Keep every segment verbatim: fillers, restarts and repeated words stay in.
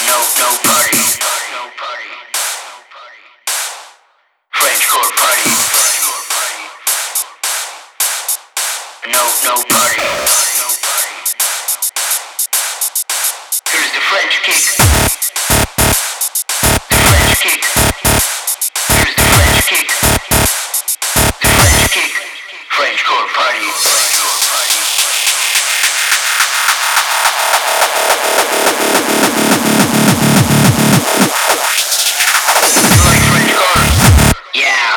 No, no party. No party. French core party. No, no party. Here's the French kick. The French kick. Here's the French kick. The French kick. French core party. You like French core? Yeah.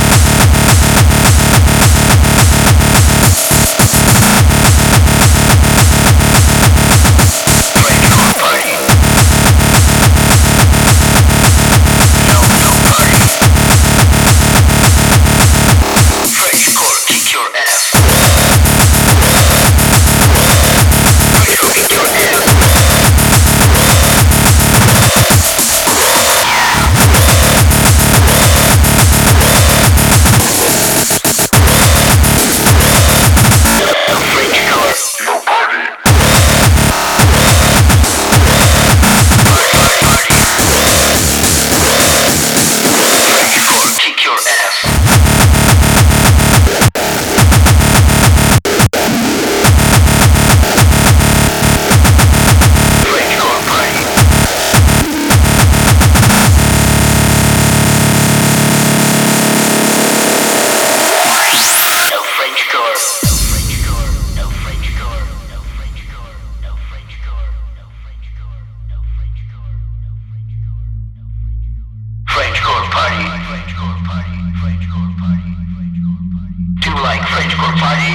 Do you like French core party?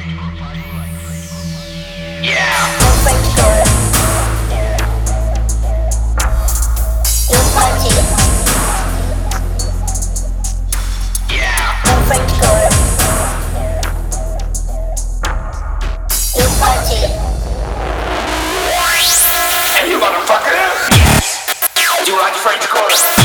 Yeah. No French core. You party. Yeah. No French core. You party. Hey, you motherfucker! Yes. Do you like French core?